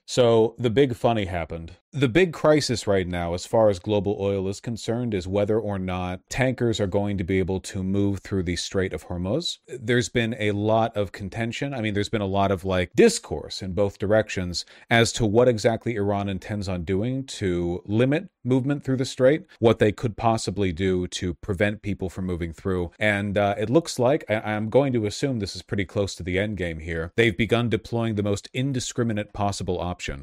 So the big funny happened. The big crisis right now, as far as global oil is concerned, is whether or not tankers are going to be able to move through the Strait of Hormuz. There's been a lot of contention. I mean, there's been a lot of discourse in both directions as to what exactly Iran intends on doing to limit movement through the strait, what they could possibly do to prevent people from moving through. And it looks like, I'm going to assume this is pretty close to the end game here, they've begun deploying the most indiscriminate possible option.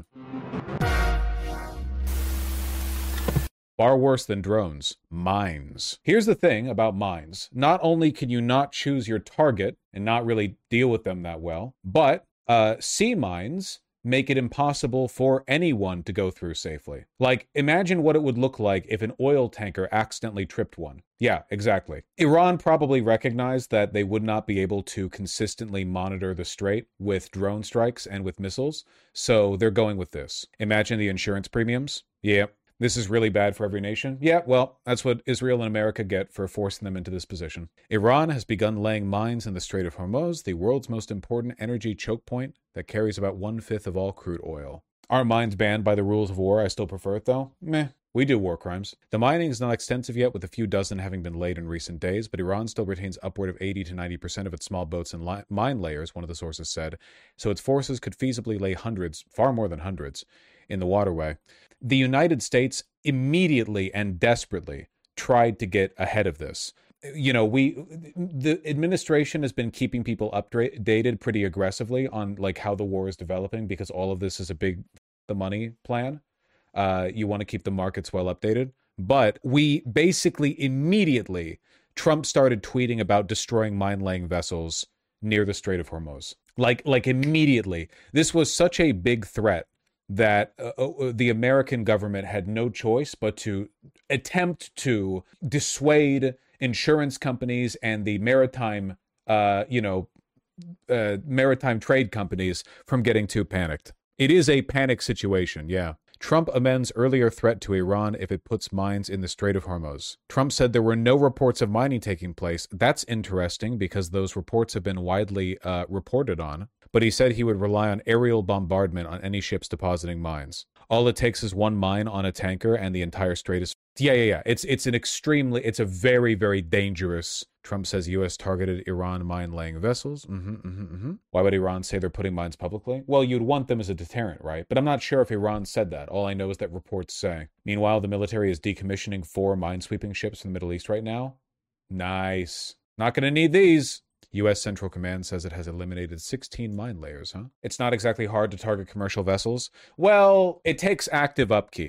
Far worse than drones, mines. Here's the thing about mines. Not only can you not choose your target and not really deal with them that well, but sea mines make it impossible for anyone to go through safely. Imagine what it would look like if an oil tanker accidentally tripped one. Yeah, exactly. Iran probably recognized that they would not be able to consistently monitor the strait with drone strikes and with missiles, so they're going with this. Imagine the insurance premiums. Yeah. This is really bad for every nation. Yeah, well, that's what Israel and America get for forcing them into this position. Iran has begun laying mines in the Strait of Hormuz, the world's most important energy choke point that carries about 1/5 of all crude oil. Aren't mines banned by the rules of war? I still prefer it, though. Meh. We do war crimes. The mining is not extensive yet, with a few dozen having been laid in recent days, but Iran still retains upward of 80 to 90% of its small boats and mine layers, one of the sources said, so its forces could feasibly lay hundreds, far more than hundreds, in the waterway. The United States immediately and desperately tried to get ahead of this. The administration has been keeping people updated pretty aggressively on how the war is developing, because all of this is a big the money plan. You want to keep the markets well updated. But we basically immediately, Trump started tweeting about destroying mine-laying vessels near the Strait of Hormuz. Immediately. This was such a big threat that the American government had no choice but to attempt to dissuade insurance companies and the maritime trade companies from getting too panicked. It is a panic situation, yeah. Trump amends earlier threat to Iran if it puts mines in the Strait of Hormuz. Trump said there were no reports of mining taking place. That's interesting because those reports have been widely reported on. But he said he would rely on aerial bombardment on any ships depositing mines. All it takes is one mine on a tanker and the entire strait is... Yeah. It's a very, very dangerous... Trump says U.S. targeted Iran mine-laying vessels. Why would Iran say they're putting mines publicly? Well, you'd want them as a deterrent, right? But I'm not sure if Iran said that. All I know is that reports say. Meanwhile, the military is decommissioning 4 minesweeping ships in the Middle East right now. Nice. Not going to need these. U.S. Central Command says it has eliminated 16 mine layers, huh? It's not exactly hard to target commercial vessels. Well, it takes active upkeep,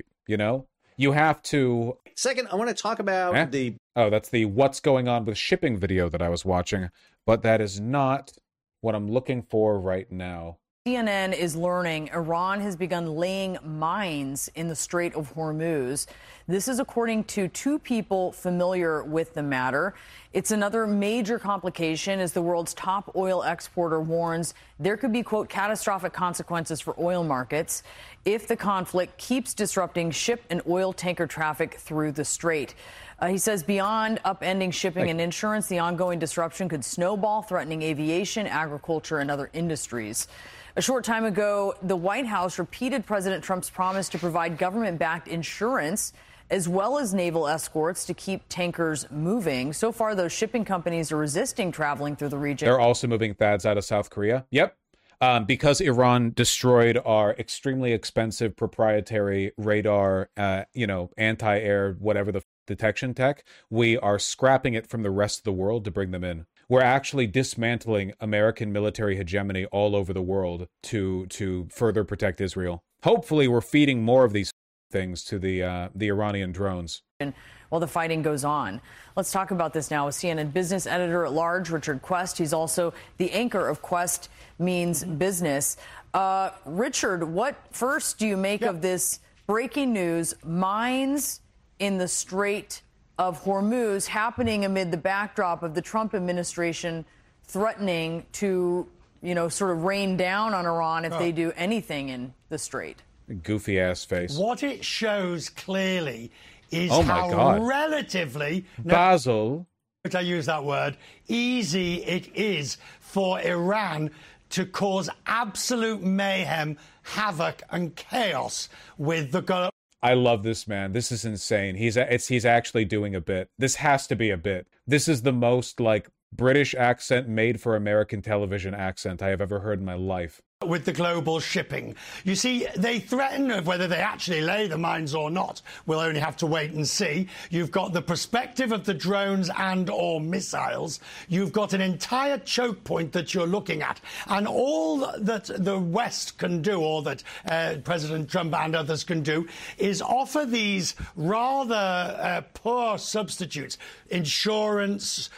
You have to... Second, I want to talk about that's the what's going on with shipping video that I was watching, but that is not what I'm looking for right now. CNN is learning Iran has begun laying mines in the Strait of Hormuz. This is according to 2 people familiar with the matter. It's another major complication as the world's top oil exporter warns there could be, quote, catastrophic consequences for oil markets if the conflict keeps disrupting ship and oil tanker traffic through the strait. He says beyond upending shipping and insurance, the ongoing disruption could snowball, threatening aviation, agriculture, and other industries. A short time ago, the White House repeated President Trump's promise to provide government-backed insurance as well as naval escorts to keep tankers moving. So far, those shipping companies are resisting traveling through the region. They're also moving THAADs out of South Korea. Yep. Because Iran destroyed our extremely expensive proprietary radar, anti-air, whatever the detection tech, we are scrapping it from the rest of the world to bring them in. We're actually dismantling American military hegemony all over the world to further protect Israel. Hopefully, we're feeding more of these things to the Iranian drones. While the fighting goes on. Let's talk about this now with CNN business editor at large, Richard Quest. He's also the anchor of Quest Means Business. Richard, what first do you make of this breaking news? Mines in the Strait of Hormuz happening amid the backdrop of the Trump administration threatening to, sort of rain down on Iran if they do anything in the strait. Goofy ass face. What it shows clearly is how relatively, Basil, I use that word, easy it is for Iran to cause absolute mayhem, havoc, and chaos with the... I love this man. This is insane. He's actually doing a bit. This has to be a bit. This is the most, like, British accent made for American television accent I have ever heard in my life. With the global shipping. You see, they threaten whether they actually lay the mines or not. We'll only have to wait and see. You've got the perspective of the drones and or missiles. You've got an entire choke point that you're looking at. And all that the West can do, or that President Trump and others can do, is offer these rather poor substitutes. Insurance,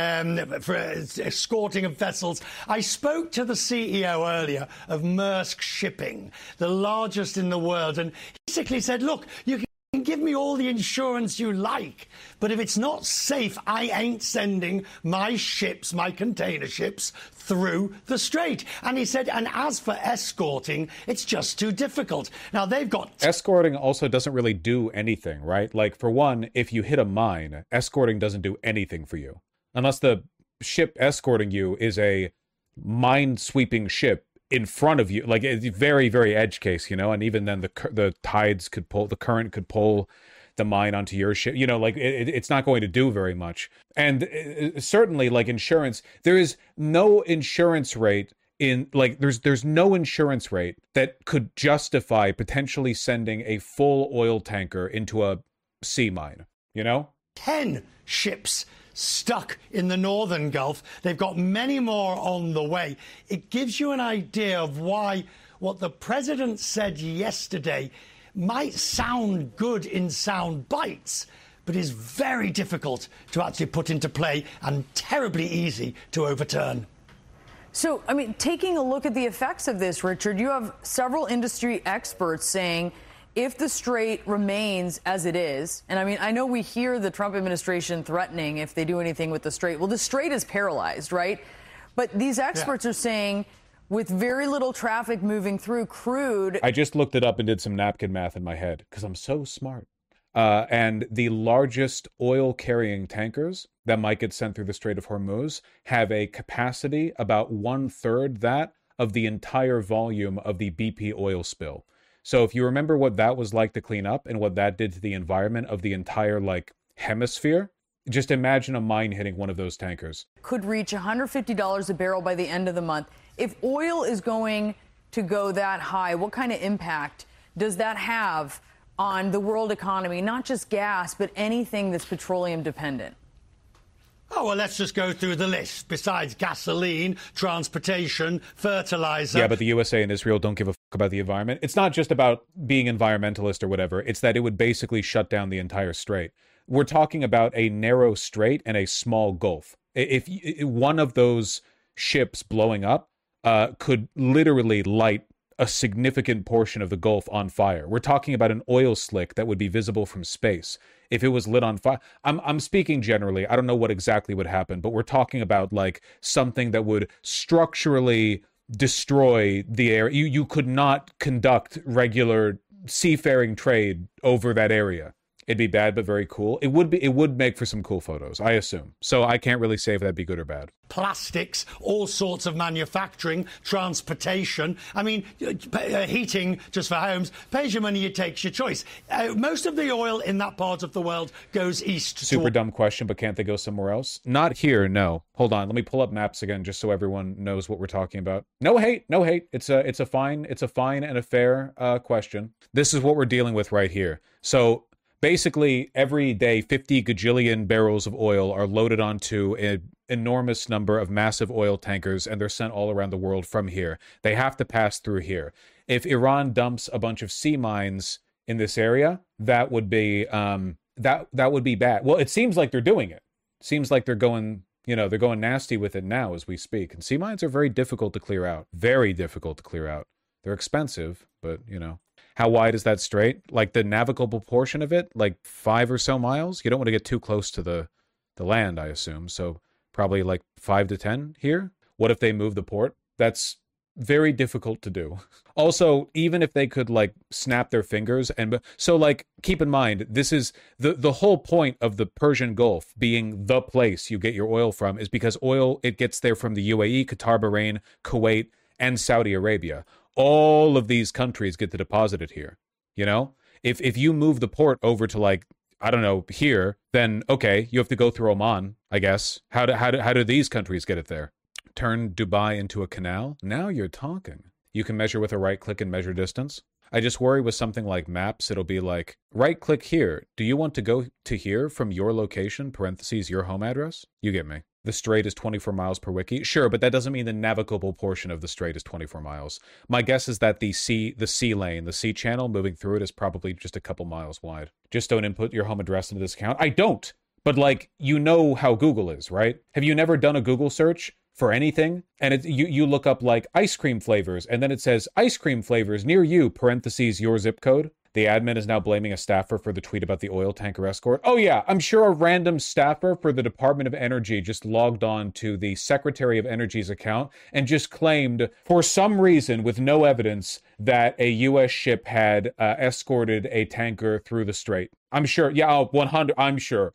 for escorting of vessels. I spoke to the CEO earlier of Maersk Shipping, the largest in the world, and he basically said, look, you can give me all the insurance you like, but if it's not safe, I ain't sending my ships, my container ships, through the strait. And he said, and as for escorting, it's just too difficult. Now, they've got... Escorting also doesn't really do anything, right? Like, for one, if you hit a mine, escorting doesn't do anything for you. Unless the ship escorting you is a mine-sweeping ship in front of you, like it's very, very edge case, you know, and even then the tides could pull, the current could pull the mine onto your ship, you know, like it's not going to do very much. And certainly, like insurance, there is no insurance rate in, like, there's no insurance rate that could justify potentially sending a full oil tanker into a sea mine, you know? 10 ships stuck in the northern Gulf. They've got many more on the way. It gives you an idea of why what the president said yesterday might sound good in sound bites, but is very difficult to actually put into play and terribly easy to overturn. So, I mean, taking a look at the effects of this, Richard, you have several industry experts saying if the strait remains as it is, and I mean, I know we hear the Trump administration threatening if they do anything with the strait. Well, the strait is paralyzed, right? But these experts are saying with very little traffic moving through, crude... I just looked it up and did some napkin math in my head because I'm so smart. And the largest oil-carrying tankers that might get sent through the Strait of Hormuz have a capacity about 1/3 that of the entire volume of the BP oil spill. So if you remember what that was like to clean up and what that did to the environment of the entire, like, hemisphere, just imagine a mine hitting one of those tankers. Could reach $150 a barrel by the end of the month. If oil is going to go that high, what kind of impact does that have on the world economy? Not just gas, but anything that's petroleum dependent. Oh, well, let's just go through the list. Besides gasoline, transportation, fertilizer. Yeah, but the USA and Israel don't give a fuck about the environment. It's not just about being environmentalist or whatever. It's that it would basically shut down the entire strait. We're talking about a narrow strait and a small gulf. If one of those ships blowing up could literally light a significant portion of the Gulf on fire. We're talking about an oil slick that would be visible from space if it was lit on fire. I'm speaking generally. I don't know what exactly would happen, but we're talking about like something that would structurally destroy the air. You could not conduct regular seafaring trade over that area. It'd be bad, but very cool. It would make for some cool photos, I assume. So I can't really say if that'd be good or bad. Plastics, all sorts of manufacturing, transportation. I mean, heating just for homes. Pays your money, it takes your choice. Most of the oil in that part of the world goes east. Super dumb question, but can't they go somewhere else? Not here, no. Hold on, let me pull up maps again just so everyone knows what we're talking about. No hate, no hate. It's a fine and a fair question. This is what we're dealing with right here. So basically, every day, 50 gajillion barrels of oil are loaded onto an enormous number of massive oil tankers, and they're sent all around the world from here. They have to pass through here. If Iran dumps a bunch of sea mines in this area, that would be that would be bad. Well, it seems like they're doing it. Seems like they're going nasty with it now as we speak. And sea mines are very difficult to clear out. Very difficult to clear out. They're expensive, but How wide is that strait? Like the navigable portion of it, like 5 or so miles? You don't want to get too close to the land, I assume. So probably like 5 to 10 here. What if they move the port? That's very difficult to do. Also, even if they could like snap their fingers keep in mind, this is the whole point of the Persian Gulf being the place you get your oil from is because oil, it gets there from the UAE, Qatar, Bahrain, Kuwait, and Saudi Arabia. All of these countries get to deposit it here. You know, if you move the port over to, like, I don't know, here, then okay, you have to go through Oman, I guess. How do these countries get it there? Turn Dubai into a canal? Now you're talking. You can measure with a right click and measure distance. I just worry with something like maps, it'll be like, right click here. Do you want to go to here from your location, parentheses, your home address? You get me. The strait is 24 miles per wiki. Sure, but that doesn't mean the navigable portion of the strait is 24 miles. My guess is that the sea lane, the sea channel moving through it is probably just a couple miles wide. Just don't input your home address into this account. I don't. But, like, you know how Google is, right? Have you never done a Google search for anything? And you look up, like, ice cream flavors, and then it says ice cream flavors near you, parentheses, your zip code. The admin is now blaming a staffer for the tweet about the oil tanker escort. Oh yeah, I'm sure a random staffer for the Department of Energy just logged on to the Secretary of Energy's account and just claimed, for some reason with no evidence, that a U.S. ship had escorted a tanker through the strait. I'm sure. Yeah, 100. I'm sure.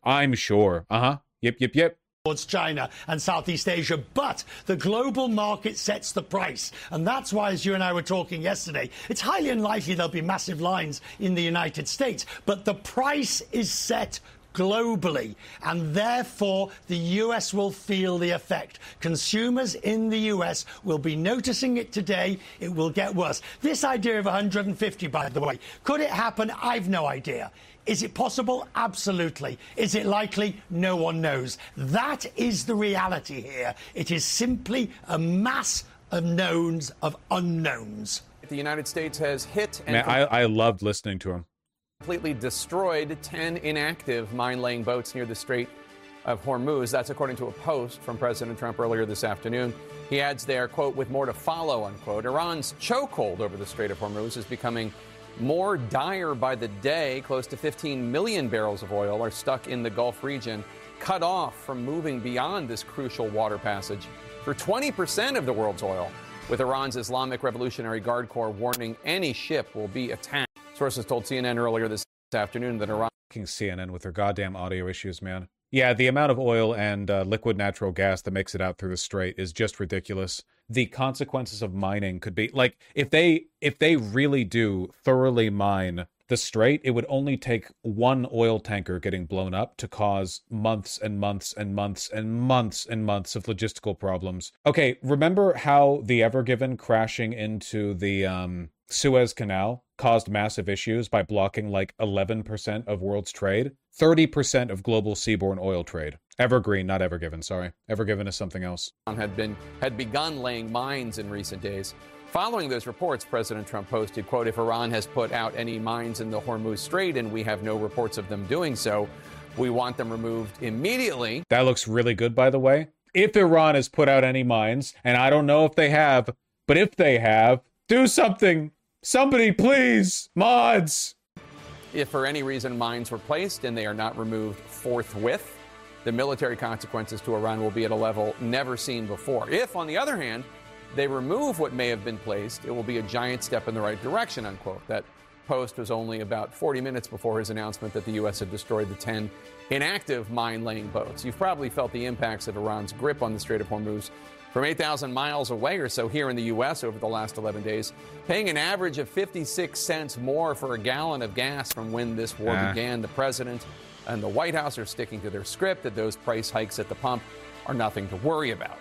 Yep. Towards China and Southeast Asia, but the global market sets the price. And that's why, as you and I were talking yesterday, it's highly unlikely there'll be massive lines in the United States, but the price is set globally, and therefore the US will feel the effect. Consumers in the US will be noticing it today. It will get worse. This idea of 150, by the way, could it happen? I've no idea. Is it possible? Absolutely. Is it likely? No one knows. That is the reality here. It is simply a mass of knowns of unknowns. The United States has hit and I loved listening to him. Completely destroyed 10 inactive mine-laying boats near the Strait of Hormuz. That's according to a post from President Trump earlier this afternoon. He adds there, quote, with more to follow, unquote. Iran's chokehold over the Strait of Hormuz is becoming more dire by the day. Close to 15 million barrels of oil are stuck in the Gulf region, cut off from moving beyond this crucial water passage for 20% of the world's oil, with Iran's Islamic Revolutionary Guard Corps warning any ship will be attacked. Sources told CNN earlier this afternoon that Iran... CNN with their goddamn audio issues, man. Yeah, the amount of oil and liquid natural gas that makes it out through the strait is just ridiculous. The consequences of mining could be, like, if they really do thoroughly mine the strait, it would only take one oil tanker getting blown up to cause months and months and months and months and months of logistical problems. Okay, remember how the Ever Given crashing into the Suez Canal caused massive issues by blocking like 11% of world's trade? 30% of global seaborne oil trade. Evergreen, not Ever Given, sorry. Ever Given is something else. Had begun laying mines in recent days. Following those reports, President Trump posted, quote, if Iran has put out any mines in the Hormuz Strait and we have no reports of them doing so, we want them removed immediately. That looks really good, by the way. If Iran has put out any mines, and I don't know if they have, but if they have, do something. Somebody, please. Mods. If for any reason mines were placed and they are not removed forthwith, the military consequences to Iran will be at a level never seen before. If, on the other hand, they remove what may have been placed, it will be a giant step in the right direction, unquote. That post was only about 40 minutes before his announcement that the U.S. had destroyed the 10 inactive mine-laying boats. You've probably felt the impacts of Iran's grip on the Strait of Hormuz from 8,000 miles away or so here in the U.S. over the last 11 days, paying an average of 56 cents more for a gallon of gas from when this war began. The president and the White House are sticking to their script that those price hikes at the pump are nothing to worry about.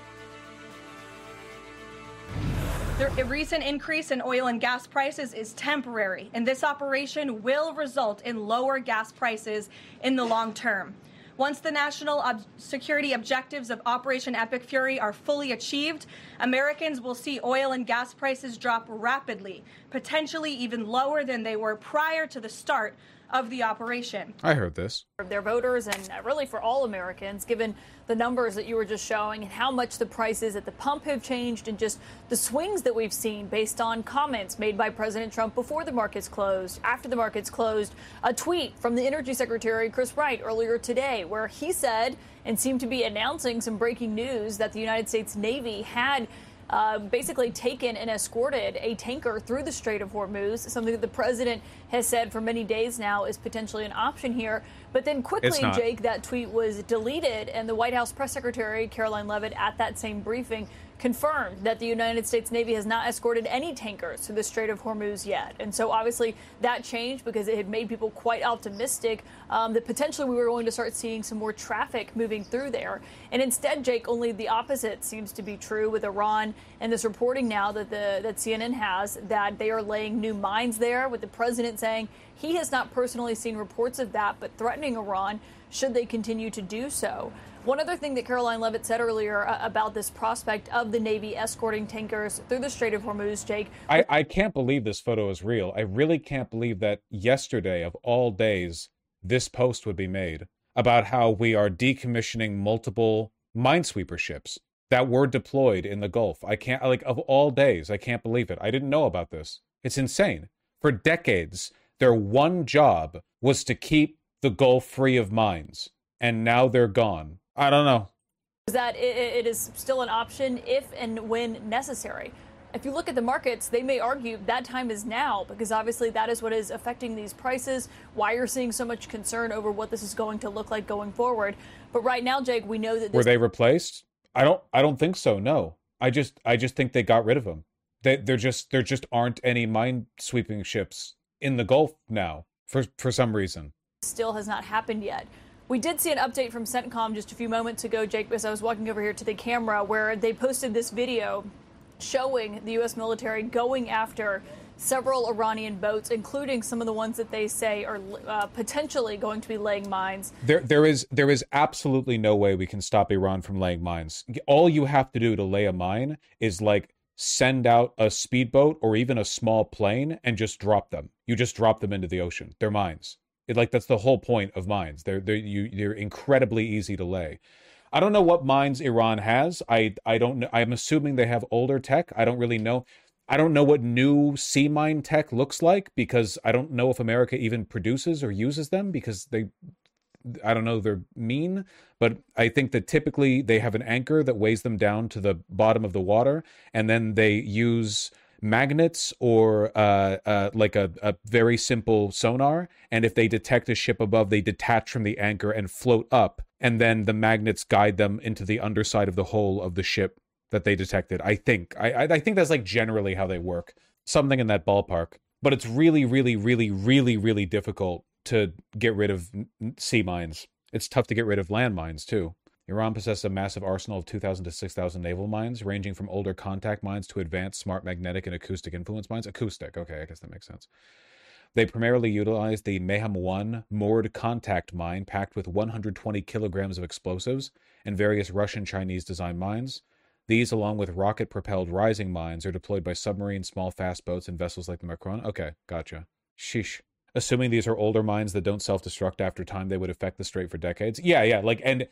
The recent increase in oil and gas prices is temporary, and this operation will result in lower gas prices in the long term. Once the national security objectives of Operation Epic Fury are fully achieved, Americans will see oil and gas prices drop rapidly, potentially even lower than they were prior to the start of the operation. I heard this. Their voters and really for all Americans, given the numbers that you were just showing and how much the prices at the pump have changed and just the swings that we've seen based on comments made by President Trump before the markets closed, after the markets closed, a tweet from the Energy Secretary Chris Wright earlier today where he said and seemed to be announcing some breaking news that the United States Navy had basically taken and escorted a tanker through the Strait of Hormuz, something that the president has said for many days now is potentially an option here. But then quickly, Jake, that tweet was deleted, and the White House press secretary, Caroline Leavitt, at that same briefing, confirmed that the United States Navy has not escorted any tankers through the Strait of Hormuz yet. And so obviously that changed because it had made people quite optimistic that potentially we were going to start seeing some more traffic moving through there. And instead, Jake, only the opposite seems to be true with Iran and this reporting now that CNN has that they are laying new mines there, with the president saying he has not personally seen reports of that, but threatening Iran should they continue to do so. One other thing that Caroline Leavitt said earlier about this prospect of the Navy escorting tankers through the Strait of Hormuz, Jake. I can't believe this photo is real. I really can't believe that yesterday, of all days, this post would be made about how we are decommissioning multiple minesweeper ships that were deployed in the Gulf. I can't, like, of all days, I can't believe it. I didn't know about this. It's insane. For decades, their one job was to keep the Gulf free of mines, and now they're gone. I don't know. That it is still an option if and when necessary. If you look at the markets, they may argue that time is now, because obviously that is what is affecting these prices, why you're seeing so much concern over what this is going to look like going forward. But right now, Jake, we know that were they replaced? I don't think so. No, I just think they got rid of them. There just aren't any minesweeping ships in the Gulf now for some reason. Still has not happened yet. We did see an update from CENTCOM just a few moments ago, Jake, as I was walking over here to the camera, where they posted this video showing the U.S. military going after several Iranian boats, including some of the ones that they say are potentially going to be laying mines. There is absolutely no way we can stop Iran from laying mines. All you have to do to lay a mine is like send out a speedboat or even a small plane and just drop them. You just drop them into the ocean. They're mines. That's the whole point of mines. They're incredibly easy to lay. I don't know what mines Iran has. I don't know. I'm assuming they have older tech. I don't really know. I don't know what new sea mine tech looks like, because I don't know if America even produces or uses them, because I don't know, they're mean. But I think that typically they have an anchor that weighs them down to the bottom of the water, and then they use magnets or like a very simple sonar, and if they detect a ship above, they detach from the anchor and float up, and then the magnets guide them into the underside of the hull of the ship that they detected. I think that's like generally how they work, something in that ballpark. But it's really, really, really, really, really difficult to get rid of sea mines. It's tough to get rid of land mines too. Iran possesses a massive arsenal of 2,000 to 6,000 naval mines, ranging from older contact mines to advanced smart magnetic and acoustic influence mines. Acoustic, okay, I guess that makes sense. They primarily utilize the Mayhem-1 moored contact mine packed with 120 kilograms of explosives and various Russian-Chinese design mines. These, along with rocket-propelled rising mines, are deployed by submarines, small fast boats, and vessels like the Macron. Okay, gotcha. Sheesh. Assuming these are older mines that don't self-destruct after time, they would affect the strait for decades. Yeah, like, and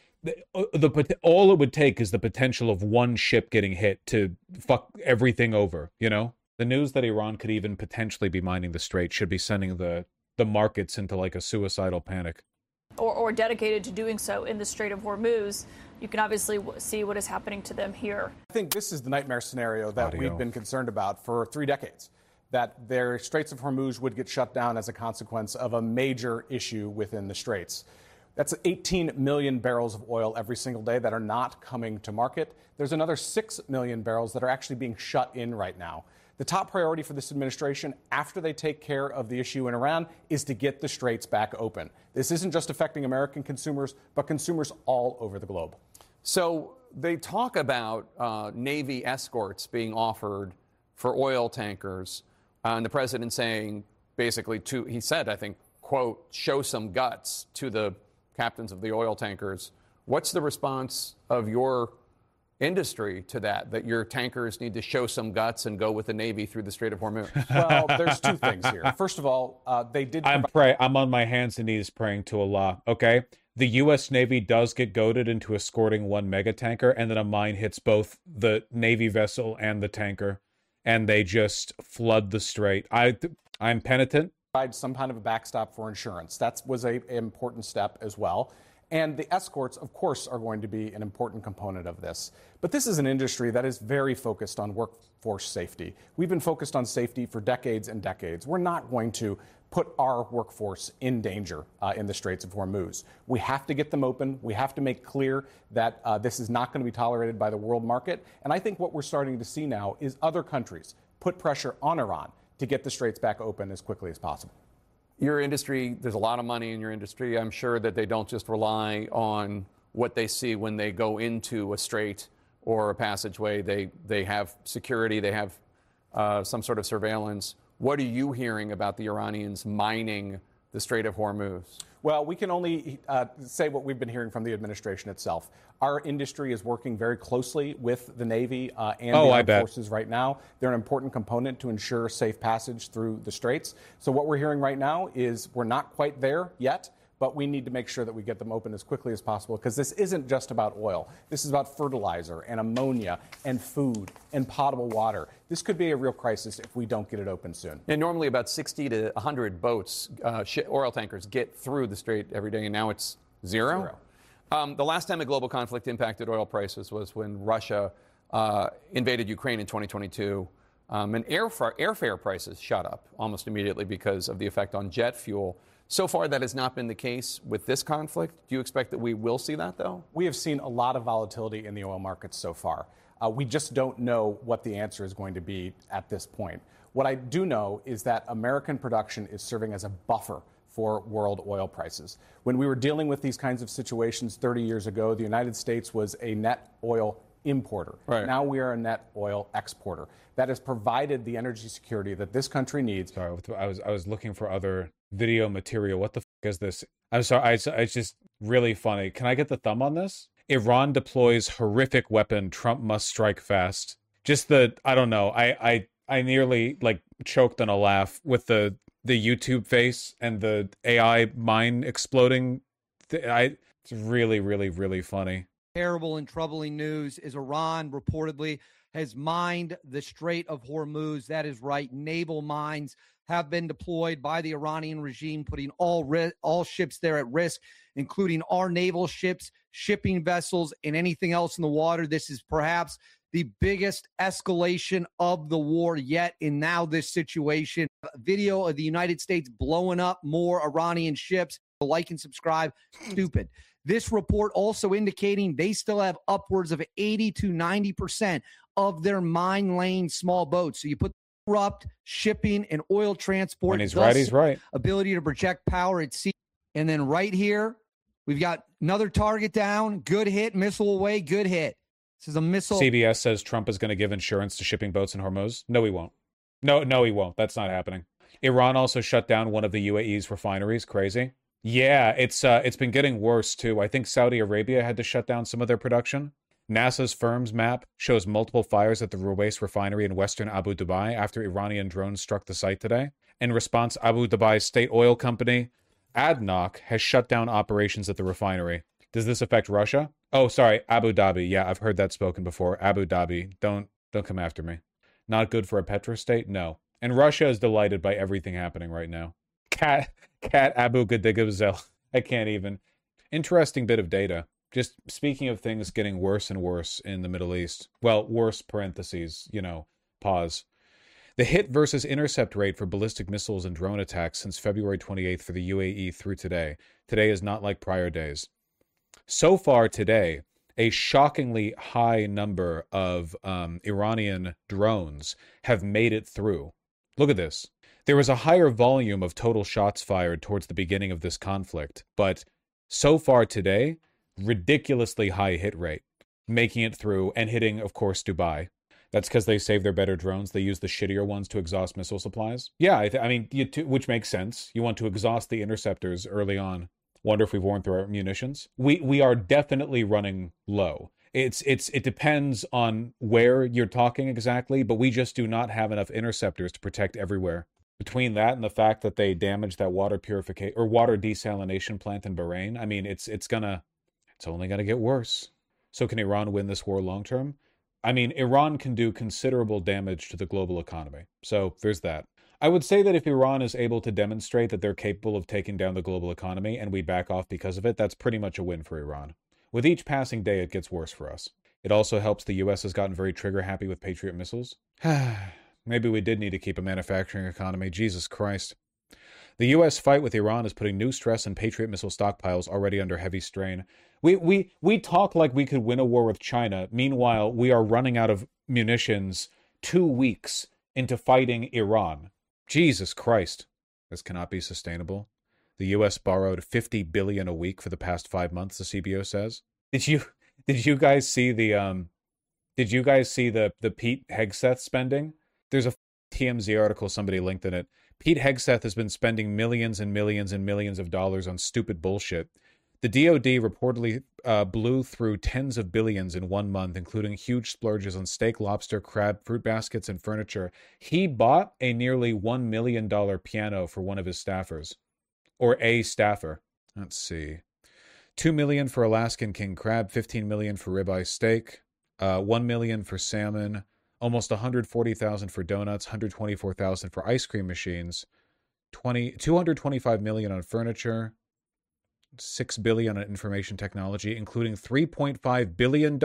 all it would take is the potential of one ship getting hit to fuck everything over, you know? The news that Iran could even potentially be mining the strait should be sending the markets into like a suicidal panic. Or dedicated to doing so in the Strait of Hormuz. You can obviously see what is happening to them here. I think this is the nightmare scenario that we've been concerned about for 3 decades. That their Straits of Hormuz would get shut down as a consequence of a major issue within the Straits. That's 18 million barrels of oil every single day that are not coming to market. There's another 6 million barrels that are actually being shut in right now. The top priority for this administration, after they take care of the issue in Iran, is to get the Straits back open. This isn't just affecting American consumers, but consumers all over the globe. So they talk about Navy escorts being offered for oil tankers. And the president saying, basically, he said, I think, quote, show some guts to the captains of the oil tankers. What's the response of your industry to that your tankers need to show some guts and go with the Navy through the Strait of Hormuz? Well, there's 2 things here. First of all, they did... I'm on my hands and knees praying to Allah, okay? The U.S. Navy does get goaded into escorting one mega tanker, and then a mine hits both the Navy vessel and the tanker, and they just flood the strait. I'm penitent. Some kind of a backstop for insurance. That was an important step as well. And the escorts, of course, are going to be an important component of this. But this is an industry that is very focused on workforce safety. We've been focused on safety for decades and decades. We're not going to put our workforce in danger in the Straits of Hormuz. We have to get them open. We have to make clear that this is not going to be tolerated by the world market. And I think what we're starting to see now is other countries put pressure on Iran to get the Straits back open as quickly as possible. Your industry, there's a lot of money in your industry. I'm sure that they don't just rely on what they see when they go into a strait or a passageway. They have security, they have some sort of surveillance. What are you hearing about the Iranians mining the Strait of Hormuz? Well, we can only say what we've been hearing from the administration itself. Our industry is working very closely with the Navy and the armed forces right now. They're an important component to ensure safe passage through the straits. So what we're hearing right now is we're not quite there yet, but we need to make sure that we get them open as quickly as possible, because this isn't just about oil. This is about fertilizer and ammonia and food and potable water. This could be a real crisis if we don't get it open soon. And normally about 60 to 100 boats, oil tankers, get through the strait every day, and now it's zero? The last time a global conflict impacted oil prices was when Russia invaded Ukraine in 2022, and airfare prices shot up almost immediately because of the effect on jet fuel. So far, that has not been the case with this conflict. Do you expect that we will see that, though? We have seen a lot of volatility in the oil markets so far. We just don't know what the answer is going to be at this point. What I do know is that American production is serving as a buffer for world oil prices. When we were dealing with these kinds of situations 30 years ago, the United States was a net oil importer. Right. Now we are a net oil exporter. That has provided the energy security that this country needs. Sorry, I was looking for other video material. What the is this? I'm sorry, it's just really funny. Can I get the thumb on this? Iran deploys horrific weapon. Trump must strike fast. Just I don't know. I nearly choked on a laugh with the YouTube face and the AI mine exploding. It's really, really, really funny. Terrible and troubling news is Iran reportedly has mined the Strait of Hormuz. That is right. Naval mines have been deployed by the Iranian regime, putting all ships there at risk, including our naval ships, shipping vessels, and anything else in the water. This is perhaps the biggest escalation of the war yet in now this situation. A video of the United States blowing up more Iranian ships. Like and subscribe. Stupid. This report also indicating they still have upwards of 80 to 90% of their mine lane small boats. So you put corrupt shipping and oil transport. When he's right, he's right. Ability to project power at sea. And then right here, we've got another target down. Good hit. Missile away. Good hit. This is a missile. CBS says Trump is going to give insurance to shipping boats in Hormuz. No, he won't. No, he won't. That's not happening. Iran also shut down one of the UAE's refineries. Crazy. Yeah, it's been getting worse, too. I think Saudi Arabia had to shut down some of their production. NASA's FIRMS map shows multiple fires at the Ruwais refinery in western Abu Dhabi after Iranian drones struck the site today. In response, Abu Dhabi's state oil company, ADNOC, has shut down operations at the refinery. Does this affect Russia? Oh, sorry, Abu Dhabi. Yeah, I've heard that spoken before. Abu Dhabi. Don't come after me. Not good for a petrostate? No. And Russia is delighted by everything happening right now. Cat Abu Ghadibzel. I can't even. Interesting bit of data. Just speaking of things getting worse and worse in the Middle East. Well, worse parentheses, pause. The hit versus intercept rate for ballistic missiles and drone attacks since February 28th for the UAE through today. Today is not like prior days. So far today, a shockingly high number of Iranian drones have made it through. Look at this. There was a higher volume of total shots fired towards the beginning of this conflict, but so far today, ridiculously high hit rate, making it through and hitting, of course, Dubai. That's because they save their better drones. They use the shittier ones to exhaust missile supplies. Yeah, which makes sense. You want to exhaust the interceptors early on. Wonder if we've worn through our munitions. We are definitely running low. It depends on where you're talking exactly, but we just do not have enough interceptors to protect everywhere. Between that and the fact that they damaged that water purification or water desalination plant in Bahrain, it's only gonna get worse. So can Iran win this war long term? Iran can do considerable damage to the global economy. So there's that. I would say that if Iran is able to demonstrate that they're capable of taking down the global economy and we back off because of it, that's pretty much a win for Iran. With each passing day, it gets worse for us. It also helps the U.S. has gotten very trigger-happy with Patriot missiles. Maybe we did need to keep a manufacturing economy. Jesus Christ. The U.S. fight with Iran is putting new stress on Patriot missile stockpiles already under heavy strain. We talk like we could win a war with China. Meanwhile, we are running out of munitions 2 weeks into fighting Iran. Jesus Christ. This cannot be sustainable. The U.S. borrowed $50 billion a week for the past 5 months, the CBO says. Did you guys see the Pete Hegseth spending? There's a TMZ article, somebody linked in it. Pete Hegseth has been spending millions and millions and millions of dollars on stupid bullshit. The DoD reportedly blew through tens of billions in 1 month, including huge splurges on steak, lobster, crab, fruit baskets, and furniture. He bought a nearly $1 million piano for one of his staffers. Or a staffer. Let's see. $2 million for Alaskan king crab, $15 million for ribeye steak, $1 million for salmon, almost $140,000 for donuts, $124,000 for ice cream machines, $225 million on furniture, $6 billion on information technology, including $3.5 billion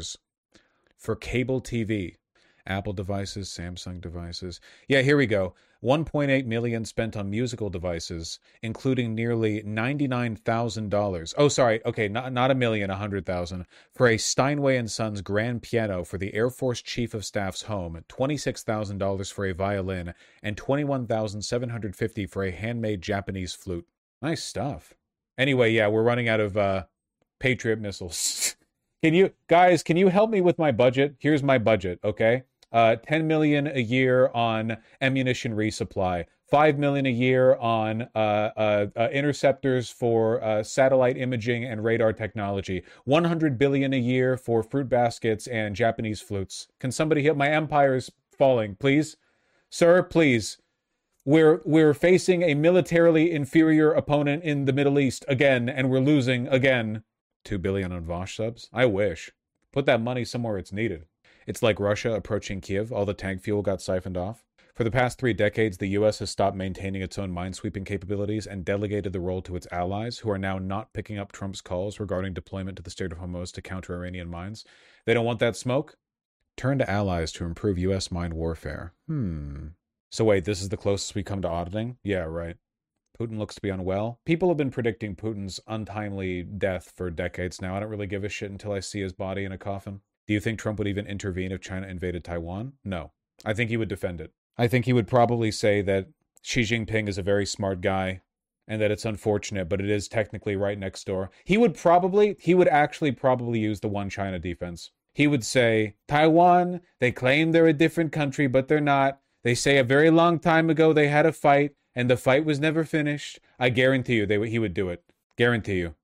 for cable TV, Apple devices, Samsung devices. Yeah, here we go. $1.8 million spent on musical devices, including nearly $99,000. Oh, sorry. Okay, not a million, 100,000 for a Steinway & Sons grand piano for the Air Force Chief of Staff's home, $26,000 for a violin, and $21,750 for a handmade Japanese flute. Nice stuff. Anyway, yeah, we're running out of Patriot missiles. Can you help me with my budget? Here's my budget, okay? $10 million a year on ammunition resupply, $5 million a year on interceptors for satellite imaging and radar technology, $100 billion a year for fruit baskets and Japanese flutes. Can somebody help? My empire's falling, please, sir, please. We're facing a militarily inferior opponent in the Middle East again, and we're losing again. $2 billion on Vosh subs? I wish. Put that money somewhere it's needed. It's like Russia approaching Kiev. All the tank fuel got siphoned off. For the past 3 decades, the U.S. has stopped maintaining its own minesweeping capabilities and delegated the role to its allies, who are now not picking up Trump's calls regarding deployment to the Strait of Hormuz to counter Iranian mines. They don't want that smoke? Turn to allies to improve U.S. mine warfare. So wait, this is the closest we come to auditing? Yeah, right. Putin looks to be unwell. People have been predicting Putin's untimely death for decades now. I don't really give a shit until I see his body in a coffin. Do you think Trump would even intervene if China invaded Taiwan? No. I think he would defend it. I think he would probably say that Xi Jinping is a very smart guy and that it's unfortunate, but it is technically right next door. He would actually probably use the one China defense. He would say, Taiwan, they claim they're a different country, but they're not. They say a very long time ago they had a fight and the fight was never finished. I guarantee you he would do it. Guarantee you.